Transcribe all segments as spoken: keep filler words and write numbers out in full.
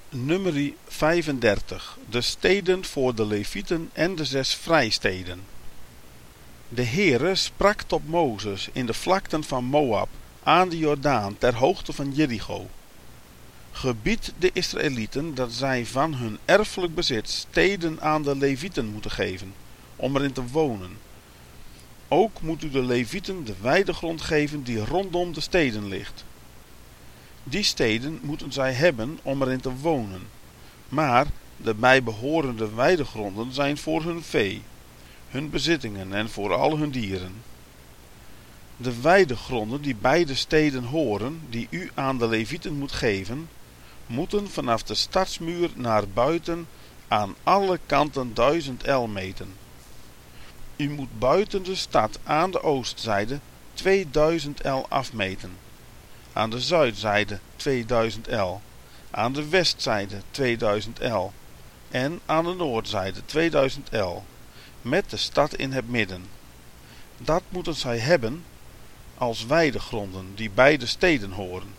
Nummerie vijfendertig. De steden voor de Levieten en de zes vrijsteden. De Heere sprak tot Mozes in de vlakten van Moab, aan de Jordaan, ter hoogte van Jericho. Gebied de Israëlieten dat zij van hun erfelijk bezit steden aan de Levieten moeten geven, om erin te wonen. Ook moet u de Levieten de weidegrond geven die rondom de steden ligt. Die steden moeten zij hebben om erin te wonen, maar de bijbehorende weidegronden zijn voor hun vee, hun bezittingen en voor al hun dieren. De weidegronden die bij de steden horen, die u aan de Levieten moet geven, moeten vanaf de stadsmuur naar buiten aan alle kanten duizend el meten. U moet buiten de stad aan de oostzijde tweeduizend el afmeten, aan de zuidzijde tweeduizend el, aan de westzijde tweeduizend el en aan de noordzijde tweeduizend el, met de stad in het midden. Dat moeten zij hebben als weidegronden die bij de steden horen.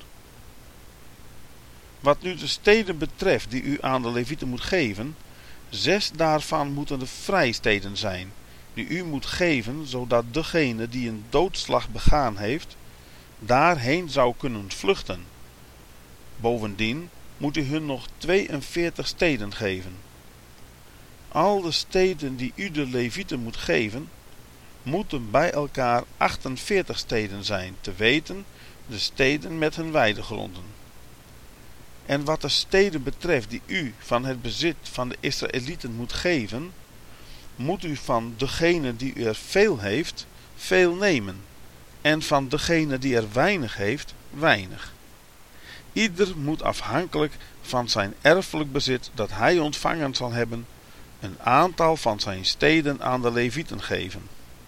Wat nu de steden betreft die u aan de Levieten moet geven, zes daarvan moeten de vrijsteden zijn, die u moet geven, zodat degene die een doodslag begaan heeft, daarheen zou kunnen vluchten. Bovendien moet u hun nog tweeënveertig steden geven. Al de steden die u de Levieten moet geven, moeten bij elkaar achtenveertig steden zijn, te weten de steden met hun weidegronden. En wat de steden betreft die u van het bezit van de Israëlieten moet geven, moet u van degene die er veel heeft, veel nemen, en van degene die er weinig heeft, weinig. Ieder moet afhankelijk van zijn erfelijk bezit dat hij ontvangen zal hebben, een aantal van zijn steden aan de Levieten geven.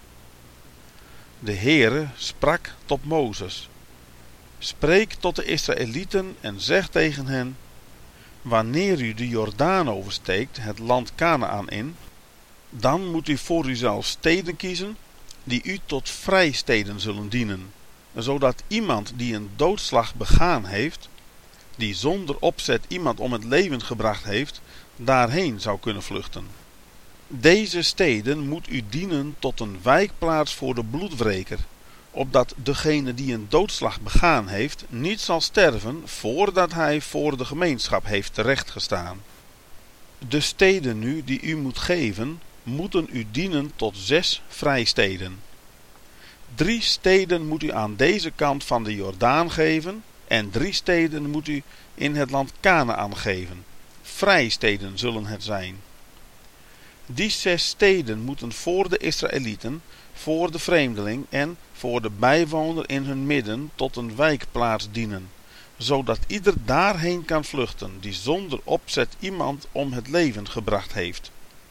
De Heere sprak tot Mozes: Spreek tot de Israëlieten en zeg tegen hen: Wanneer u de Jordaan oversteekt, het land Kanaän in, dan moet u voor uzelf steden kiezen die u tot vrijsteden zullen dienen, zodat iemand die een doodslag begaan heeft, die zonder opzet iemand om het leven gebracht heeft, daarheen zou kunnen vluchten. Deze steden moet u dienen tot een wijkplaats voor de bloedwreker, opdat degene die een doodslag begaan heeft niet zal sterven voordat hij voor de gemeenschap heeft terechtgestaan. De steden nu die u moet geven, moeten u dienen tot zes vrijsteden. Drie steden moet u aan deze kant van de Jordaan geven en drie steden moet u in het land Kanaän geven. Vrijsteden zullen het zijn. Die zes steden moeten voor de Israëlieten, voor de vreemdeling en voor de bijwoner in hun midden tot een wijkplaats dienen, zodat ieder daarheen kan vluchten die zonder opzet iemand om het leven gebracht heeft.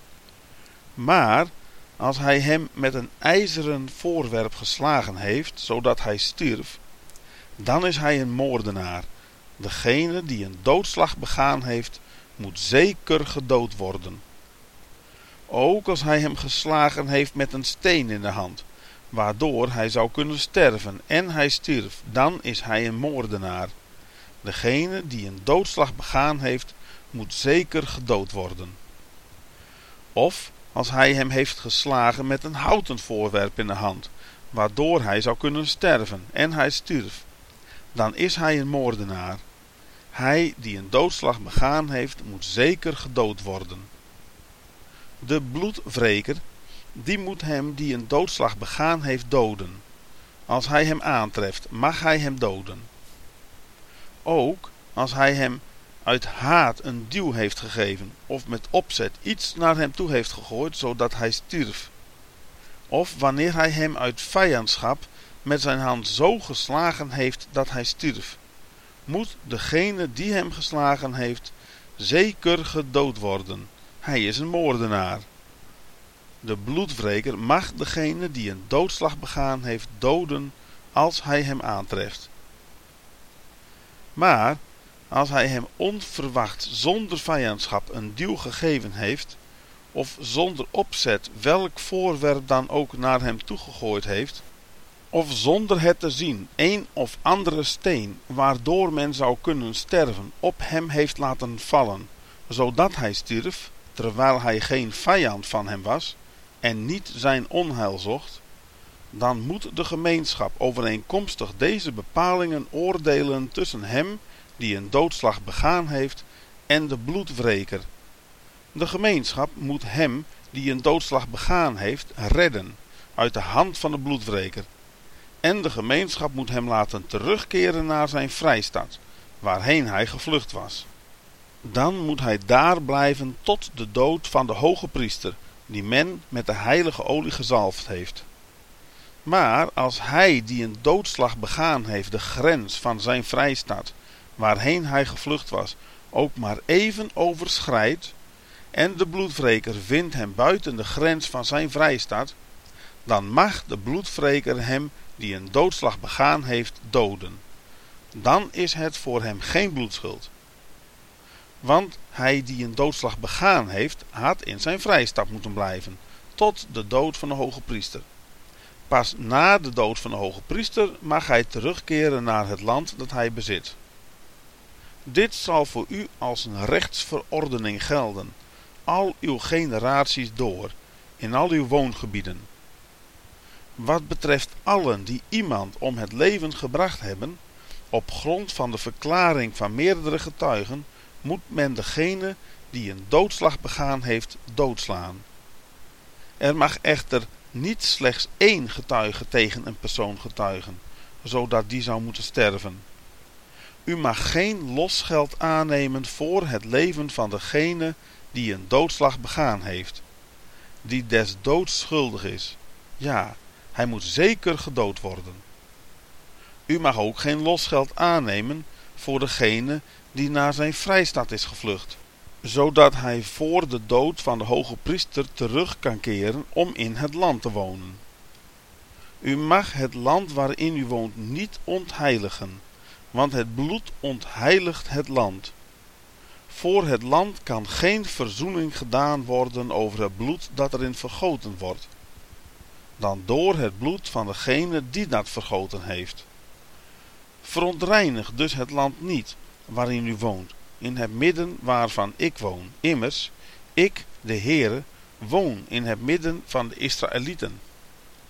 Maar als hij hem met een ijzeren voorwerp geslagen heeft, zodat hij stierf, dan is hij een moordenaar. Degene die een doodslag begaan heeft, moet zeker gedood worden. Ook als hij hem geslagen heeft met een steen in de hand, waardoor hij zou kunnen sterven en hij stierf, dan is hij een moordenaar. Degene die een doodslag begaan heeft, moet zeker gedood worden. Of als hij hem heeft geslagen met een houten voorwerp in de hand, waardoor hij zou kunnen sterven en hij stierf, dan is hij een moordenaar. Hij die een doodslag begaan heeft, moet zeker gedood worden. De bloedwreker, die moet hem die een doodslag begaan heeft doden. Als hij hem aantreft, mag hij hem doden. Ook als hij hem uit haat een duw heeft gegeven, of met opzet iets naar hem toe heeft gegooid, zodat hij stierf. Of wanneer hij hem uit vijandschap met zijn hand zo geslagen heeft dat hij stierf, moet degene die hem geslagen heeft zeker gedood worden. Hij is een moordenaar. De bloedwreker mag degene die een doodslag begaan heeft doden als hij hem aantreft. Maar als hij hem onverwacht zonder vijandschap een duw gegeven heeft, of zonder opzet welk voorwerp dan ook naar hem toegegooid heeft, of zonder het te zien een of andere steen, waardoor men zou kunnen sterven, op hem heeft laten vallen, zodat hij stierf, terwijl hij geen vijand van hem was, en niet zijn onheil zocht, dan moet de gemeenschap overeenkomstig deze bepalingen oordelen tussen hem die een doodslag begaan heeft en de bloedwreker. De gemeenschap moet hem die een doodslag begaan heeft redden uit de hand van de bloedwreker. En de gemeenschap moet hem laten terugkeren naar zijn vrijstad, waarheen hij gevlucht was. Dan moet hij daar blijven tot de dood van de hoge priester, die men met de heilige olie gezalfd heeft. Maar als hij die een doodslag begaan heeft de grens van zijn vrijstad, waarheen hij gevlucht was, ook maar even overschrijdt, en de bloedwreker vindt hem buiten de grens van zijn vrijstad, dan mag de bloedwreker hem die een doodslag begaan heeft doden. Dan is het voor hem geen bloedschuld. Want hij die een doodslag begaan heeft, had in zijn vrijstad moeten blijven, tot de dood van de hoge priester. Pas na de dood van de hoge priester mag hij terugkeren naar het land dat hij bezit. Dit zal voor u als een rechtsverordening gelden, al uw generaties door, in al uw woongebieden. Wat betreft allen die iemand om het leven gebracht hebben, op grond van de verklaring van meerdere getuigen, moet men degene die een doodslag begaan heeft doodslaan. Er mag echter niet slechts één getuige tegen een persoon getuigen, zodat die zou moeten sterven. U mag geen losgeld aannemen voor het leven van degene die een doodslag begaan heeft, die des doods schuldig is. Ja, hij moet zeker gedood worden. U mag ook geen losgeld aannemen voor degene die naar zijn vrijstad is gevlucht, zodat hij voor de dood van de hoge priester terug kan keren om in het land te wonen. U mag het land waarin u woont niet ontheiligen, want het bloed ontheiligt het land. Voor het land kan geen verzoening gedaan worden over het bloed dat erin vergoten wordt, dan door het bloed van degene die dat vergoten heeft. Verontreinig dus het land niet waarin u woont, in het midden waarvan ik woon. Immers, ik, de Heere, woon in het midden van de Israëlieten.